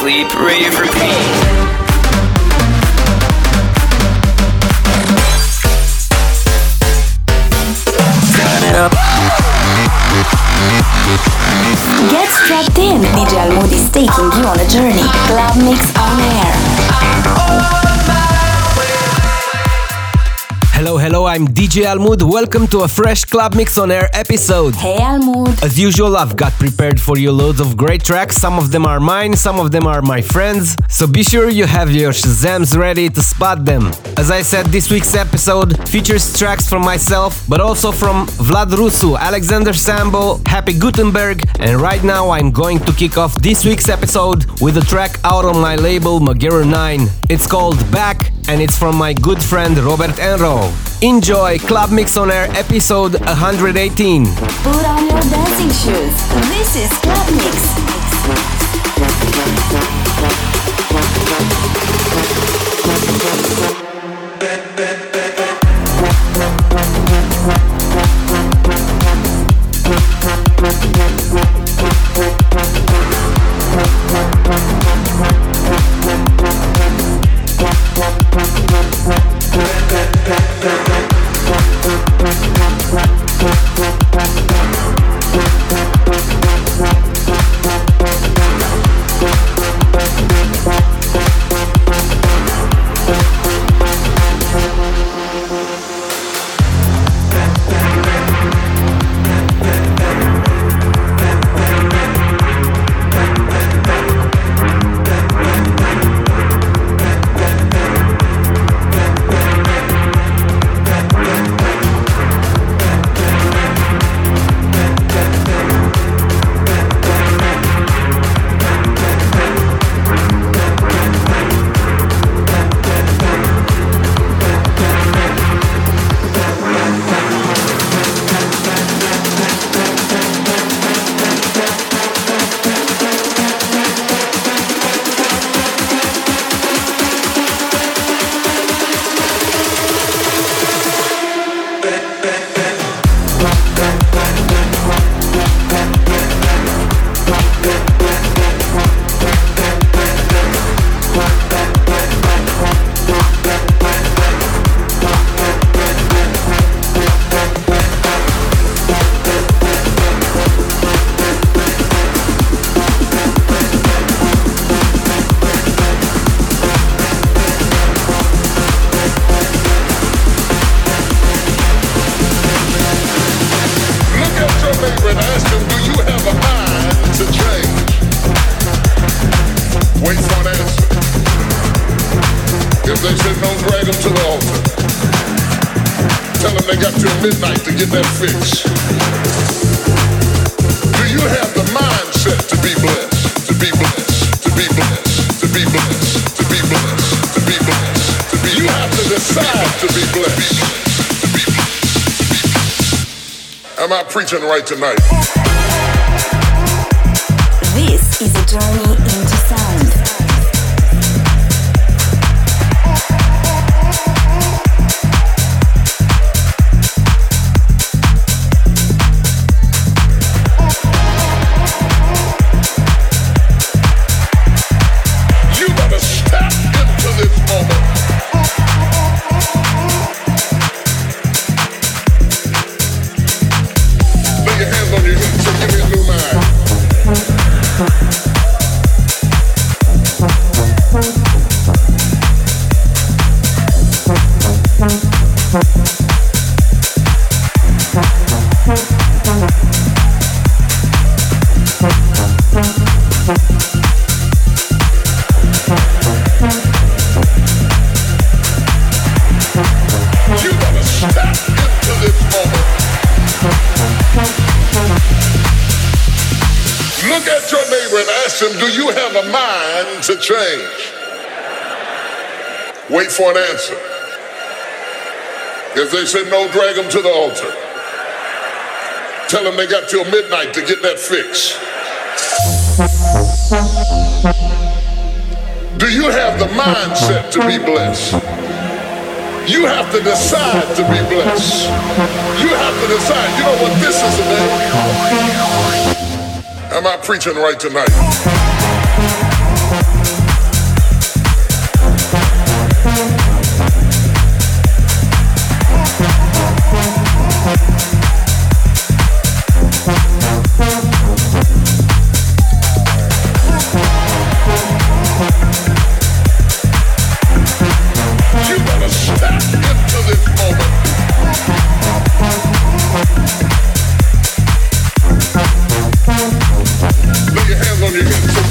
sleep, rave, repeat. Get strapped in. DJ Almood is taking you on a journey. Club Mix on air. Hello, I'm DJ Almood. Welcome to a fresh Club Mix on Air episode. Hey Almood. As usual, I've got prepared for you loads of great tracks. Some of them are mine, some of them are my friends. So be sure you have your Shazams ready to spot them. As I said, this week's episode features tracks from myself, but also from Vlad Rusu, Alexander Sambo, Happy Gutenberg, and right now I'm going to kick off this week's episode with a track out on my label Magero 9. It's called Back, and it's from my good friend Robert Enro. Enjoy Club Mix on Air episode 118. Put on your dancing shoes. This is Club Mix. Preaching right tonight. This is a journey into sound. You better step into this moment. On your hips, so give me a new mind. You better step into this moment. Look at your neighbor and ask him, do you have a mind to change? Wait for an answer. If they say no, drag them to the altar. Tell them they got till midnight to get that fix. Do you have the mindset to be blessed? You have to decide to be blessed. You have to decide, you know what this is about? Am I preaching right tonight?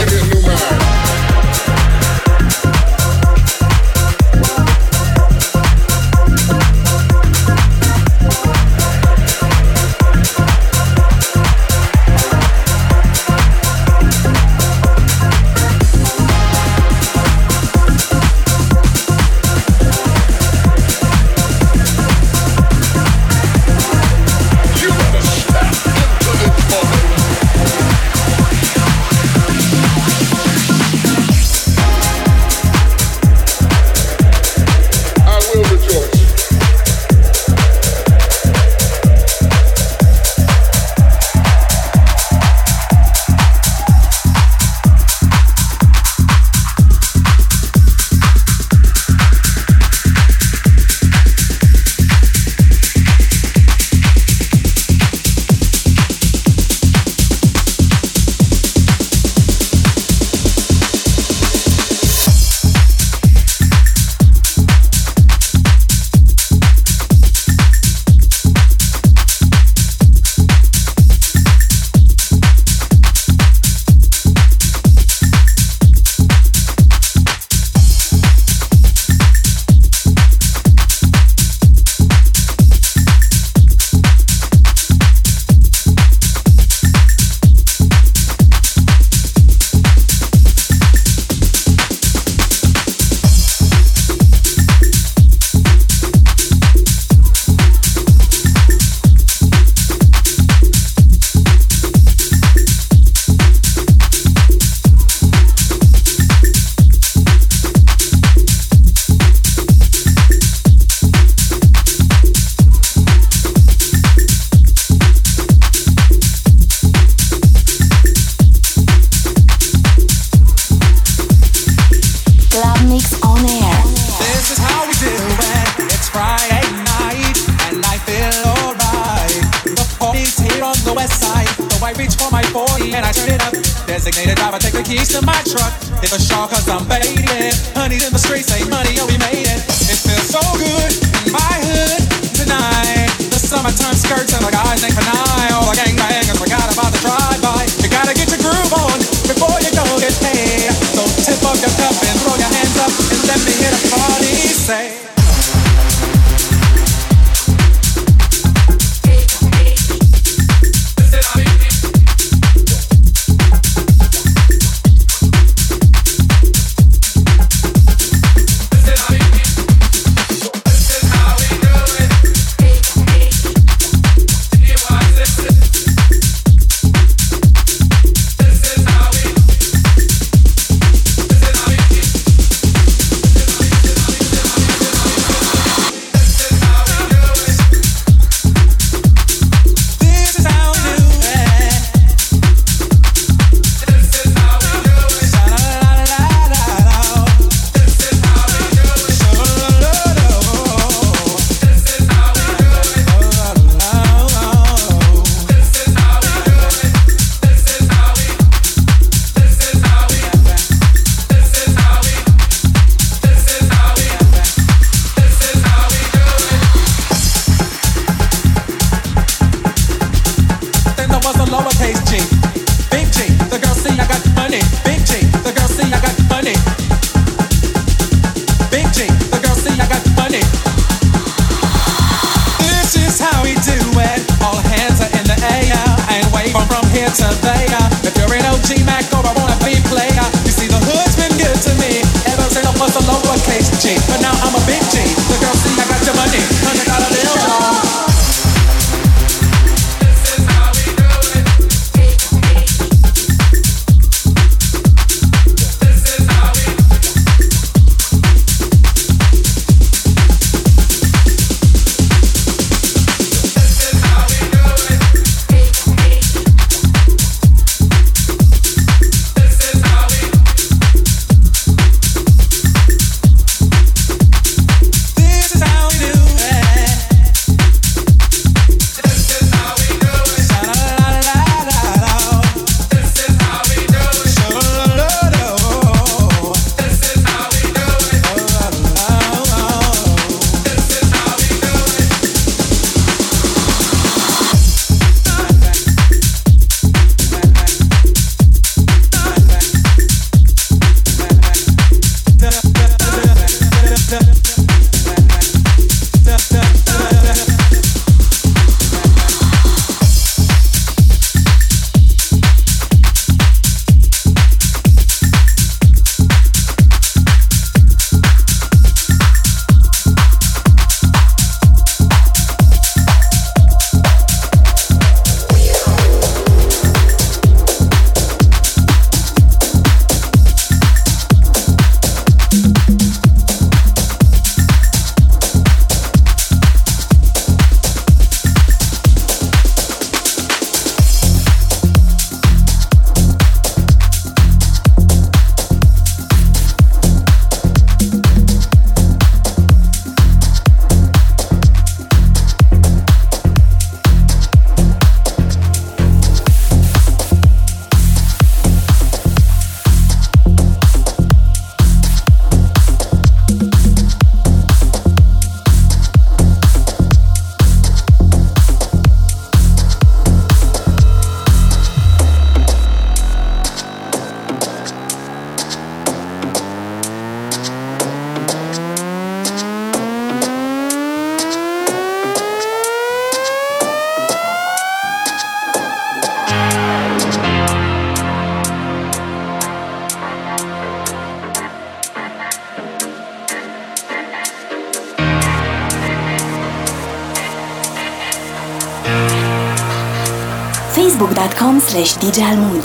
Designated driver, take the keys to my truck. Hit the shawl cause I'm faded. Honey's in the streets, say money, oh we made it. It feels so good in my hood tonight. The summertime skirts and the guys ain't canine. All the gangbangers forgot about the drive-by. You gotta get your groove on before you go get paid. So tip up your cup and throw your hands up and let me hear the party say. facebook.com/djalmood.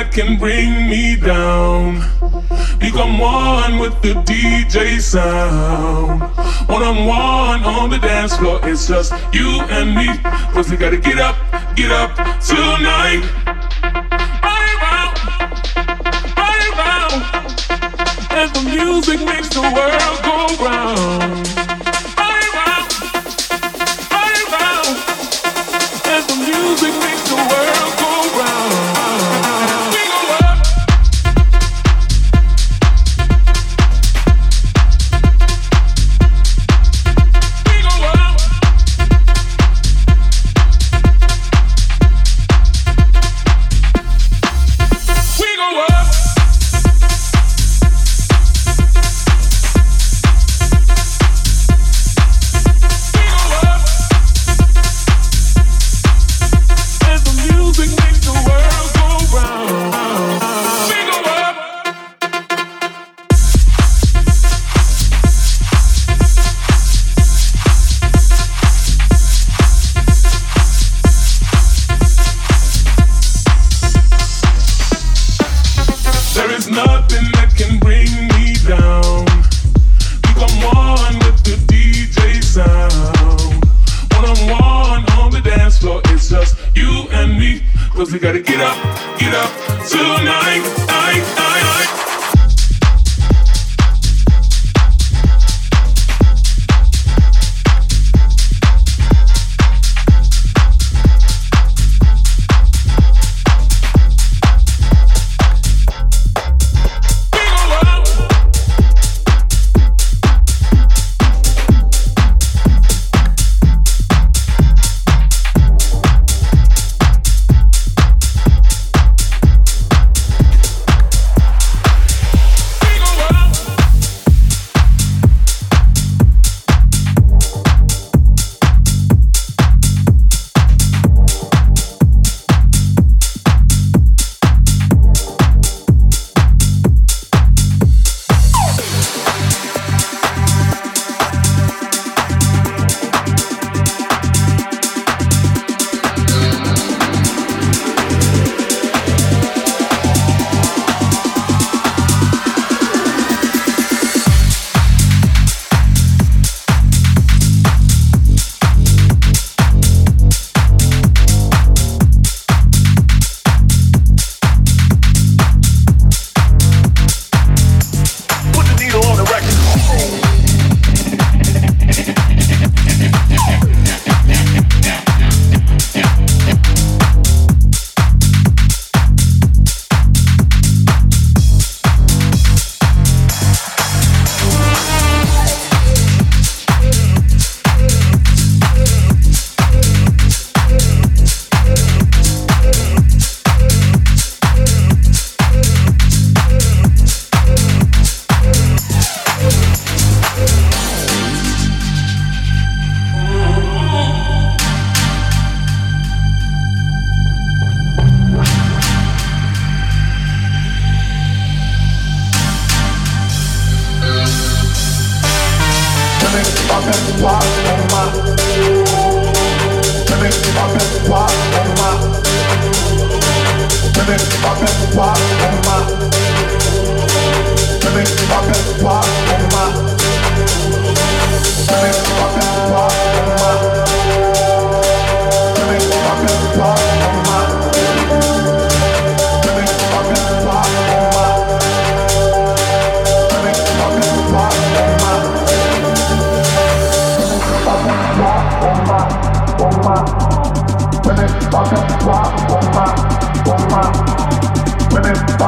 that can bring me down. Become one with the DJ sound. One-on-one on the dance floor, it's just you and me. Cause we gotta get up tonight. Right round, as the music makes the world go round. Right round, as the music makes the world go round. We gotta get up tonight. Women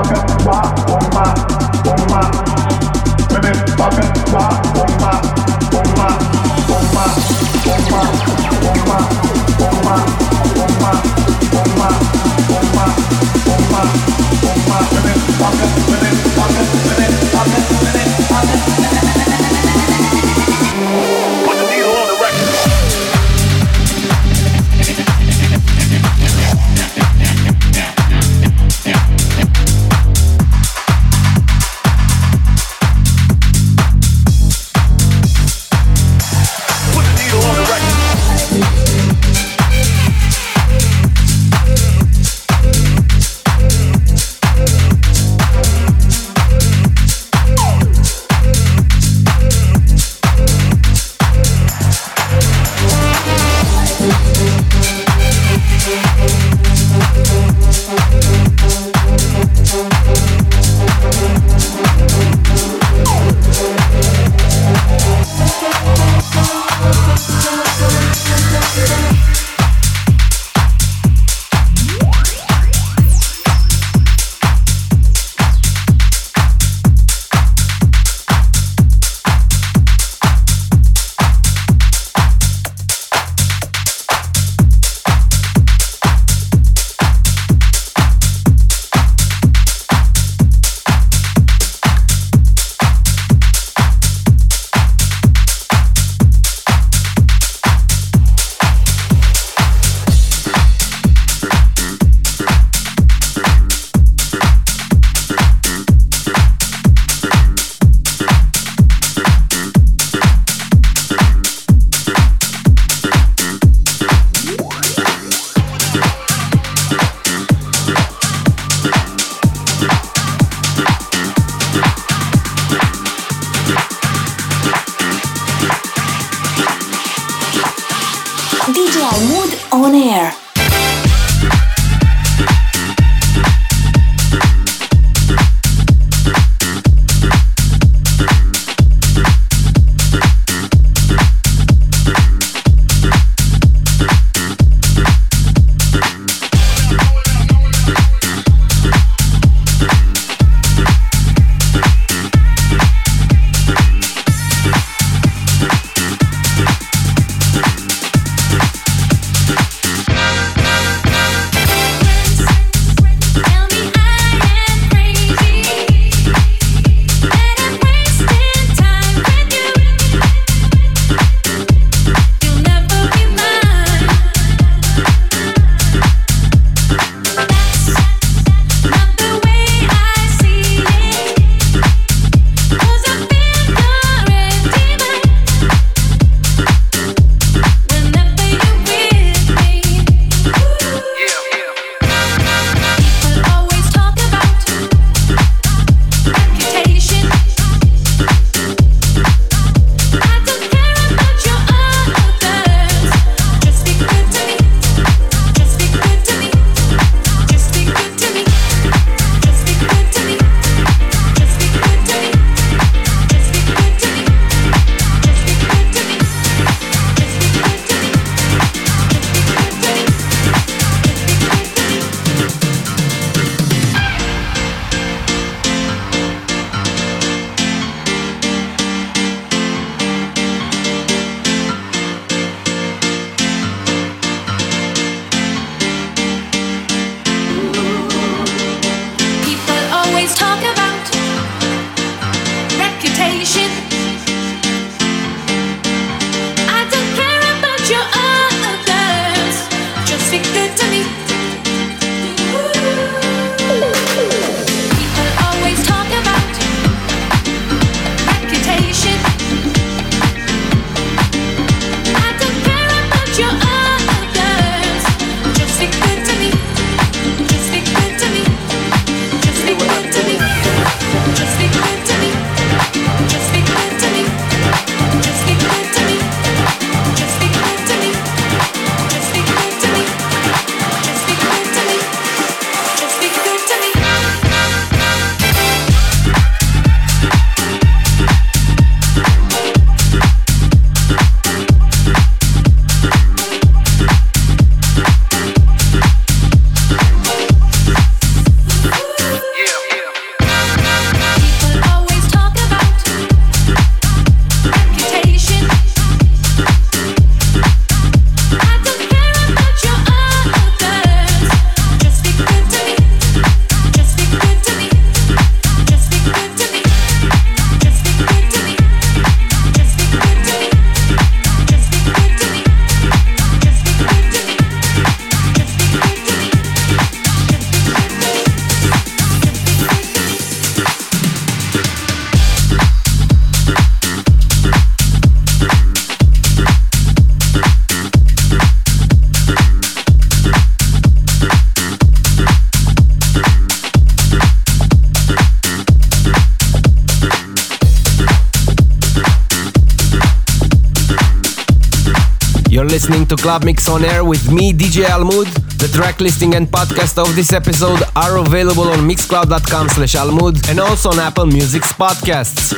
Almood on air. You're listening to Club Mix on Air with me, DJ Almood. The track listing and podcast of this episode are available on mixcloud.com/Almood and also on Apple Music's podcasts.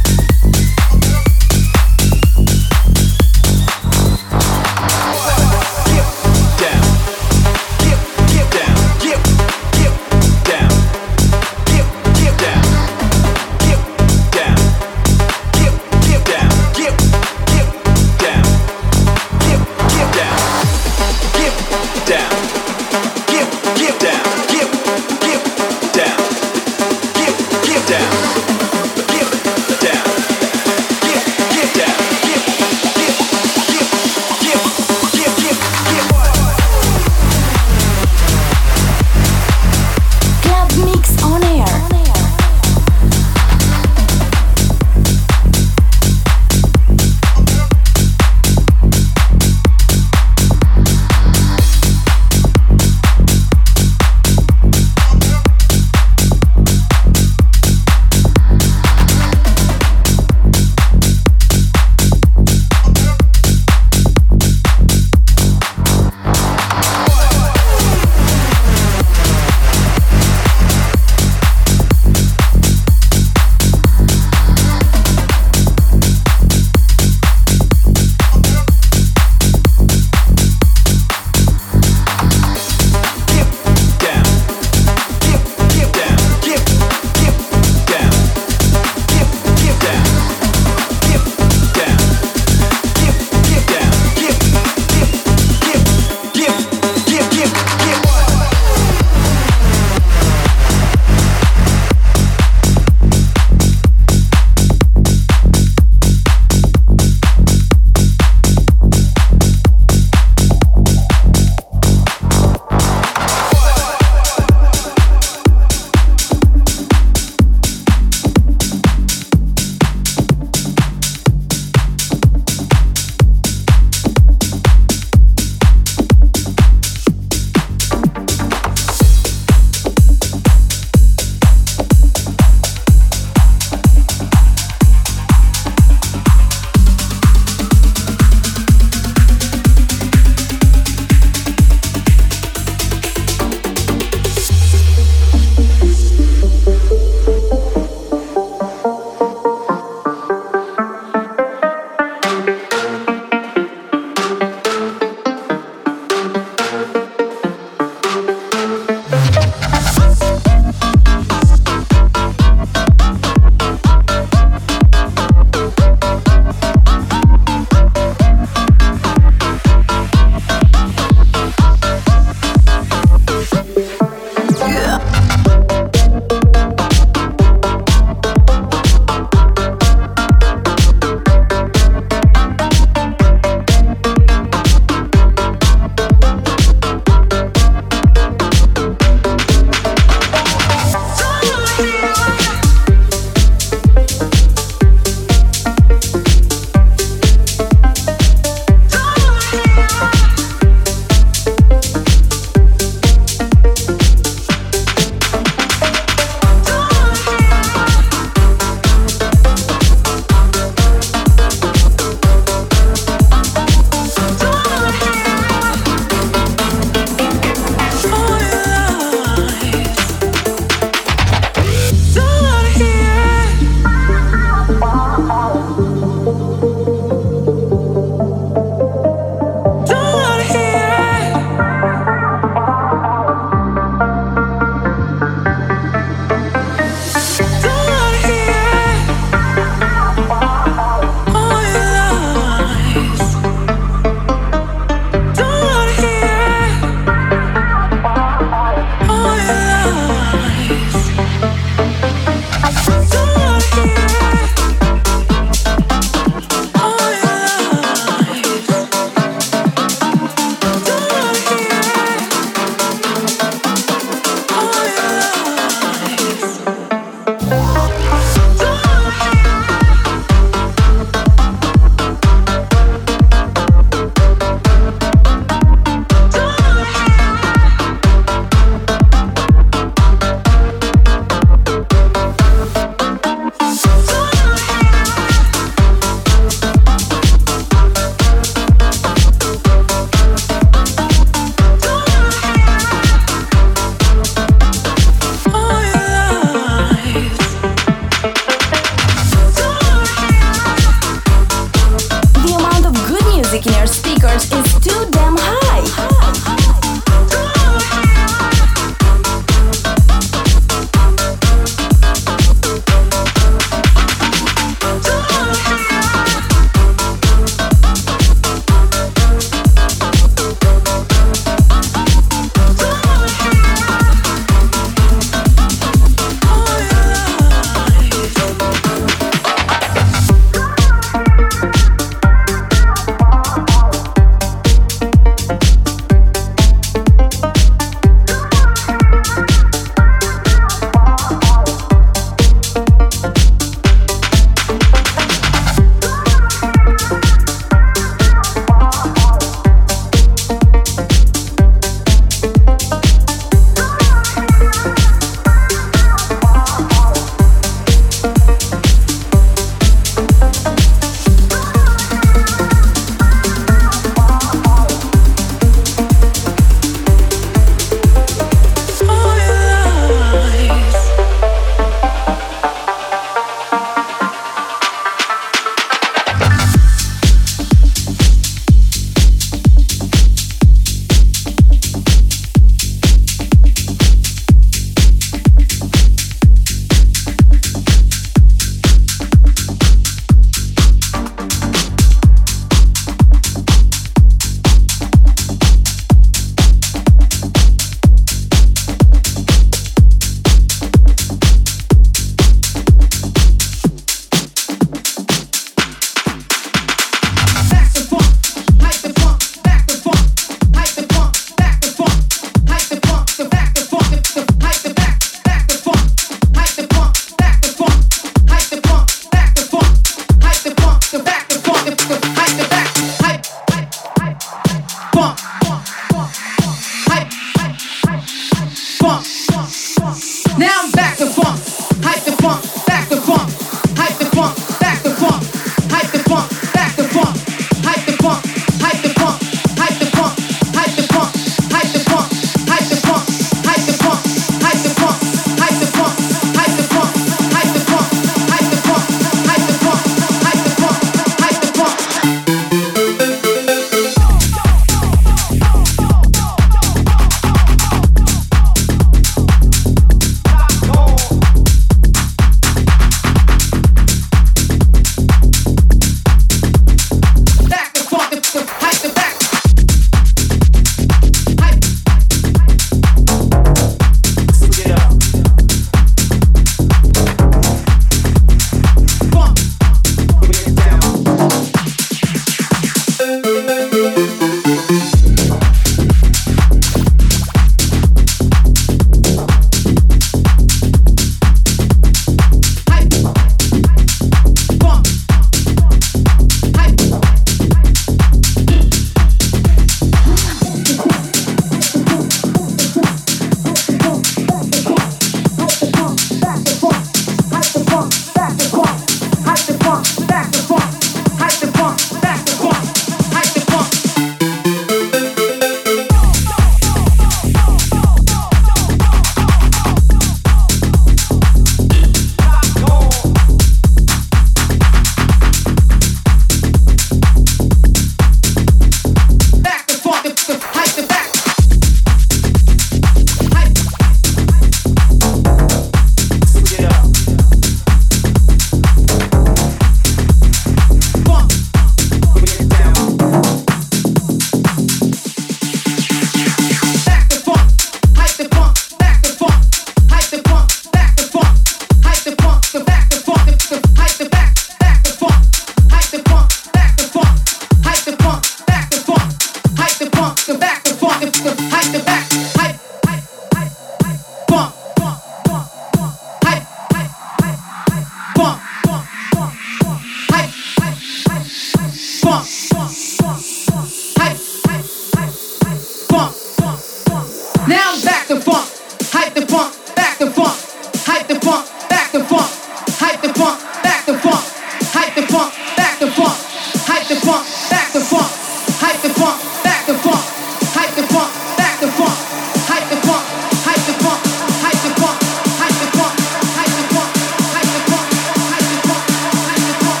funk. Hype, funk. Now I'm back to funk. Hype the funk, back to funk. Hype the funk, back to funk. Hype the funk, back to funk. Hype the funk, back to funk. Hype the funk, back to funk. Hype the funk, back to funk. Hype the funk, back to funk. Hype the funk, hype the funk, hype the funk, hype the funk, hype the funk, hype the funk, hype the funk, hype the funk,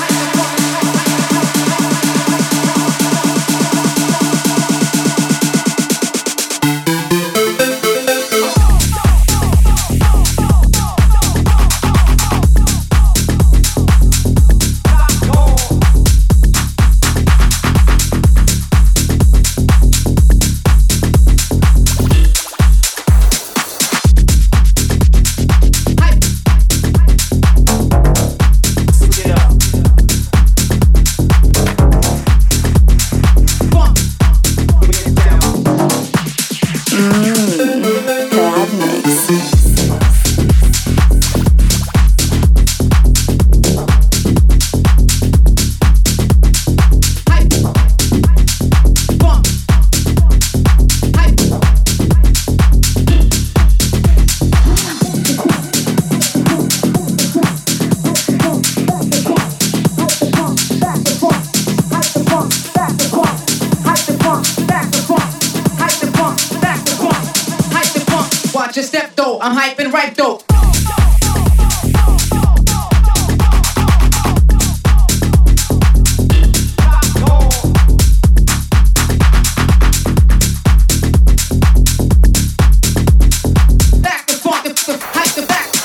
Club Mix. Watch your step though, I'm hyping right though. Back the funk, hype the back.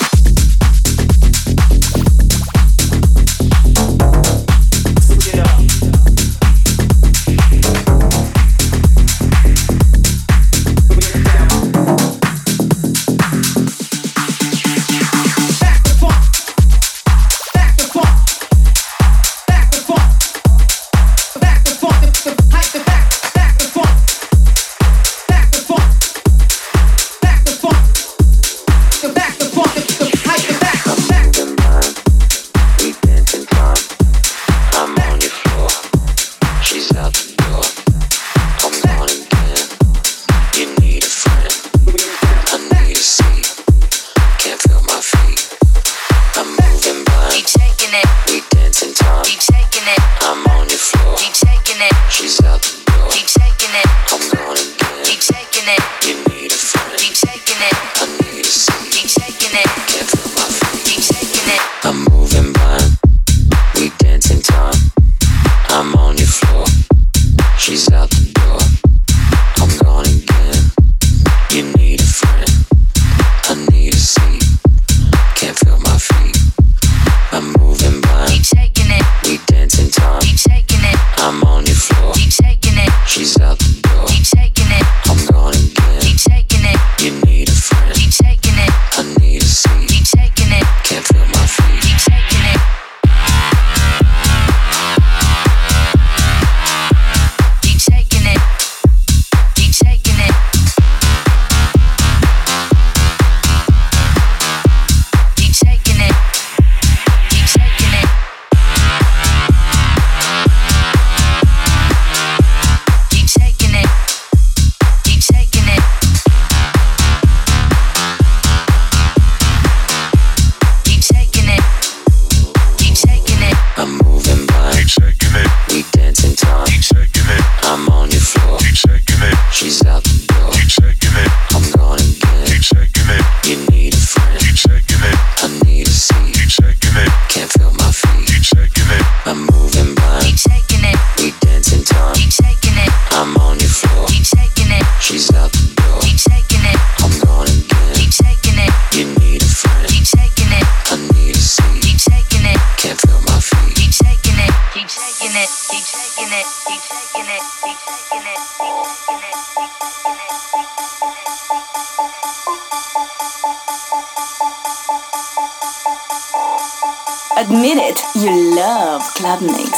Admit it, you love Club Mix.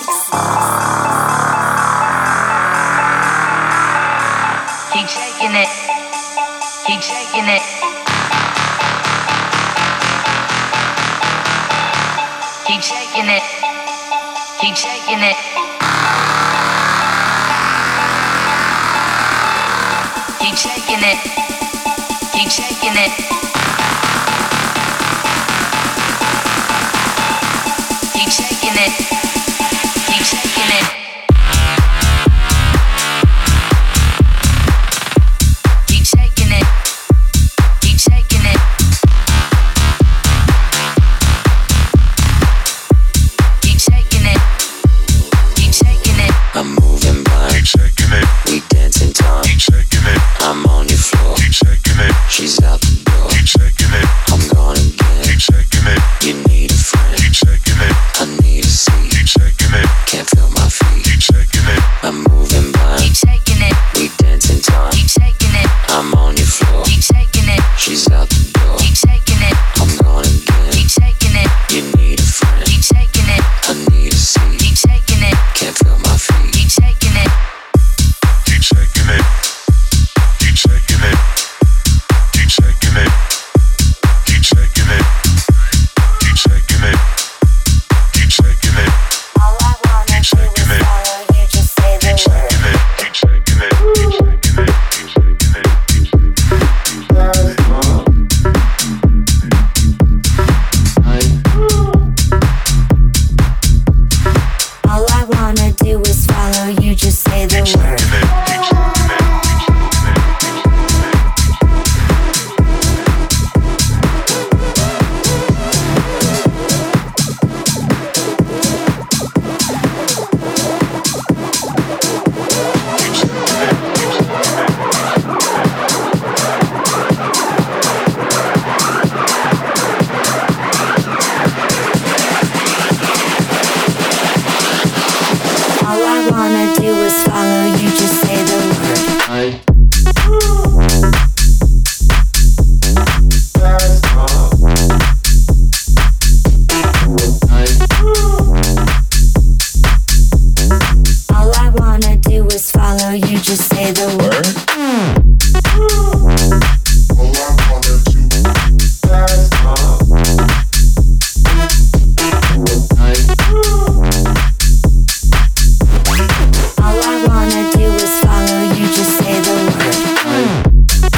Keep shaking it. Keep shaking it. Keep shaking it. Keep shaking it. Keep shaking it. Keep shaking it. Keep shaking it. Keep shaking it. Keep shaking it. Keep shaking it. Keep shaking it. Keep shaking it. I'm moving by. Keep shaking it. We dancing time. Keep shaking it. I'm on your floor. Keep shaking it. She's out the door. Keep shaking it. I'm gone again. Keep shaking it. You need a friend. Keep shaking it. I need a seat. Keep shaking it. Can't feel my feet. Keep shaking it. I'm moving by. Keep shaking it. We dancing time. Keep shaking it. I'm on your floor. Keep shaking it. She's out the door. Keep shaking it. I'm gone again. Keep shaking it. You need a friend. Keep shaking it. I need a seat. Keep shaking it. Can't feel my feet. Keep shaking it. Keep shaking it. Keep shaking it. Keep shaking it. Keep shaking it. Keep shaking it. Keep shaking it. All I wanna do is follow you, just say the Keep word. shaking it. Keep shaking it. Keep shaking it. Keep shaking it. Keep shaking it. All I wanna do is follow you, just say the Keep word. shaking it. Keep shaking it. All I wanna do is follow you, just say the word. All I wanna do is follow you, just say the word. All I wanna do is follow you, just say the word.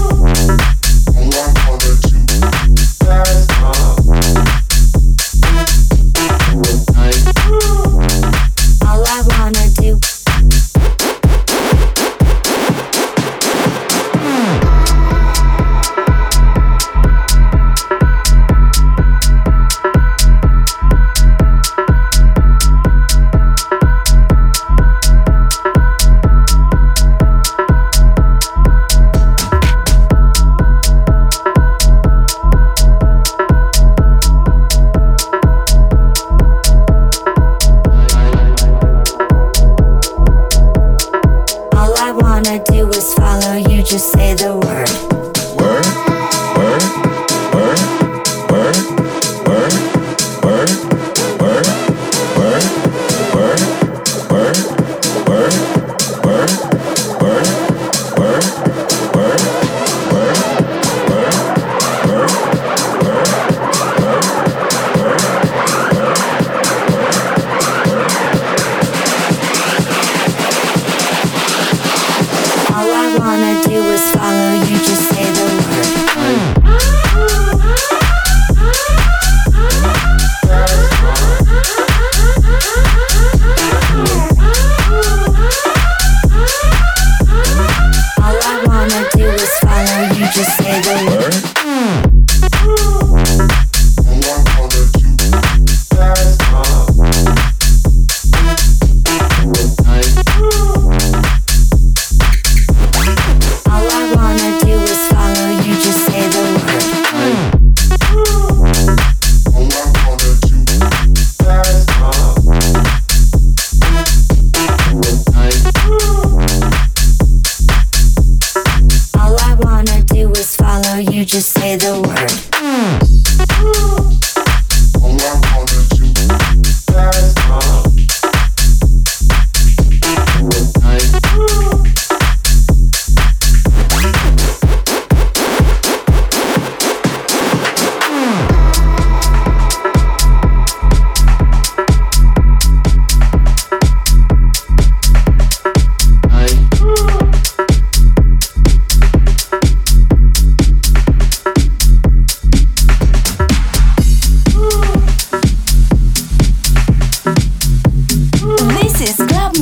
All I wanna do. All I wanna do is follow you, just say the word. All I wanna do is follow you, just say the word. All I wanna do is follow you, just say the word. All I wanna do is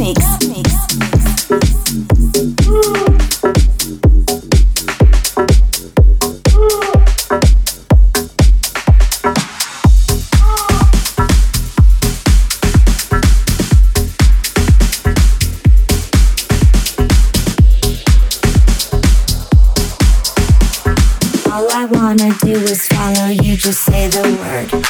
Mix. All I wanna do is follow you, just say the word.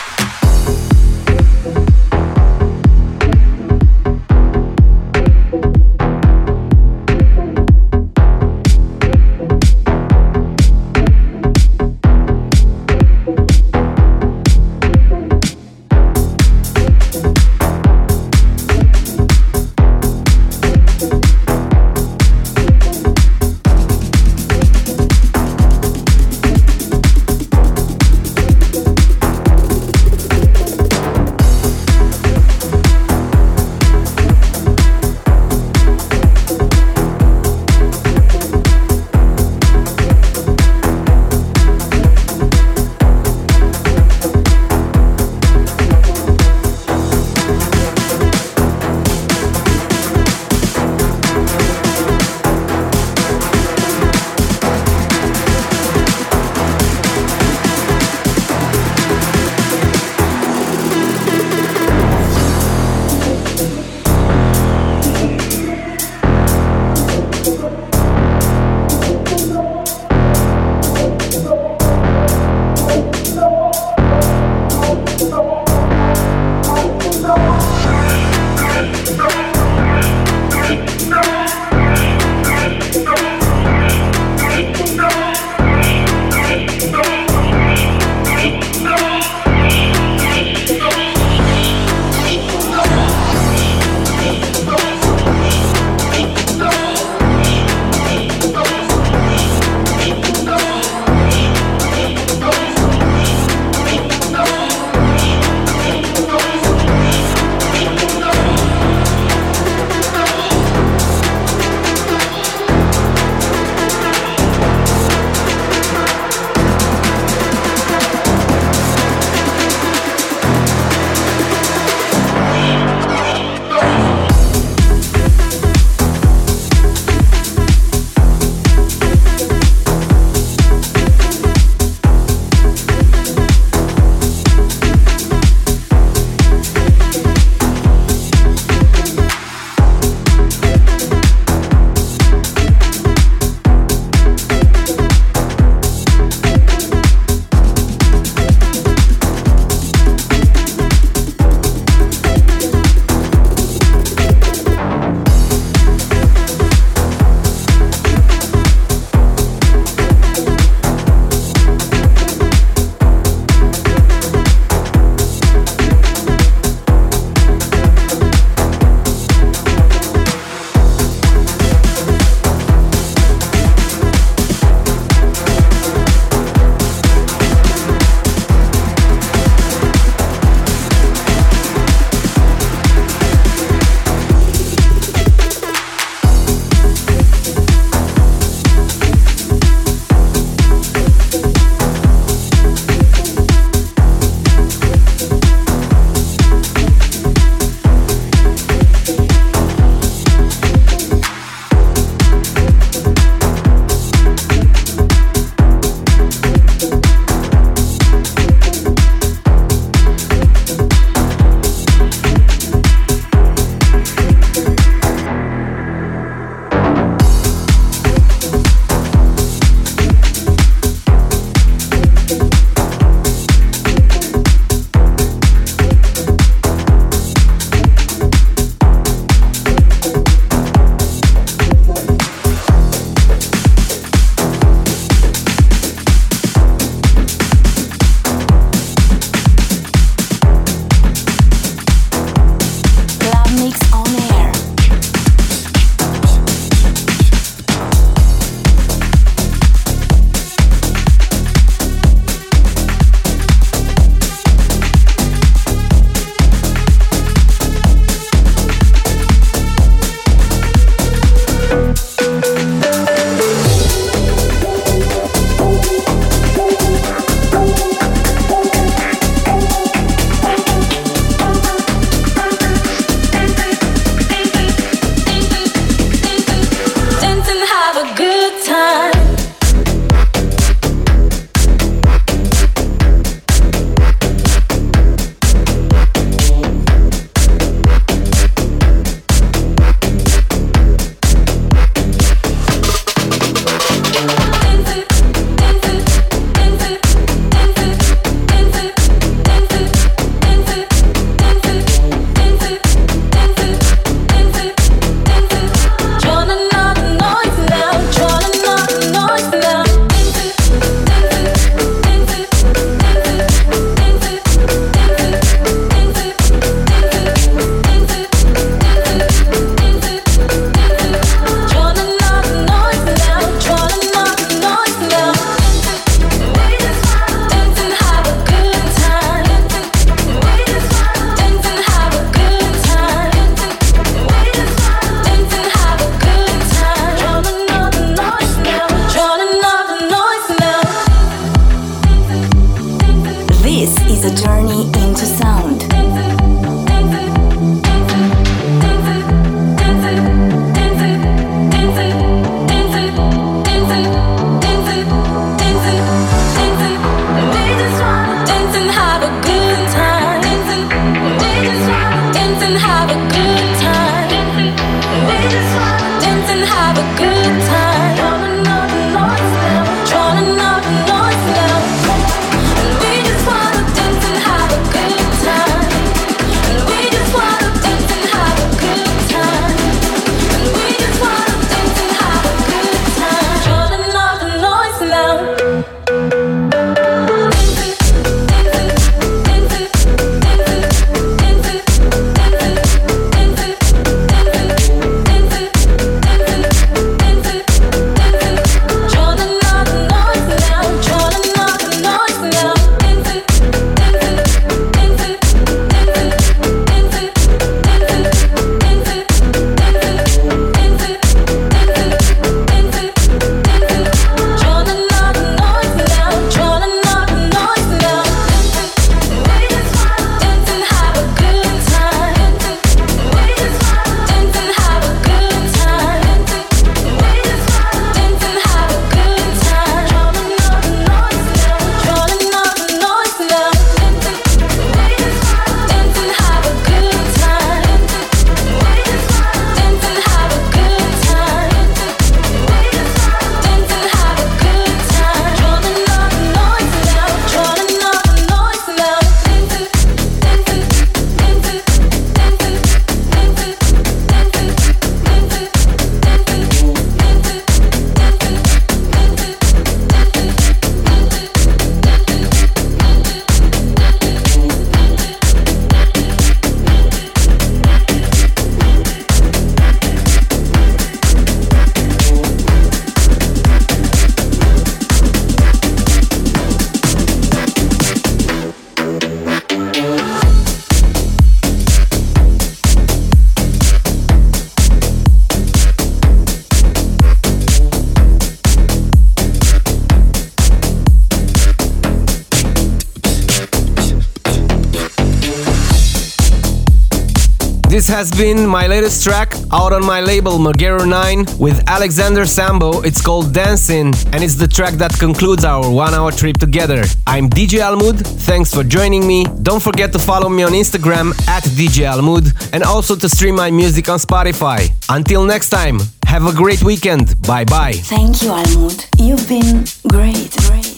This has been my latest track out on my label Magero 9 with Alexander Sambo. It's called Dancing, and it's the track that concludes our 1 hour trip together. I'm DJ Almood, thanks for joining me. Don't forget to follow me on Instagram at DJ Almood and also to stream my music on Spotify. Until next time, have a great weekend. Bye bye. Thank you, Almood. You've been great.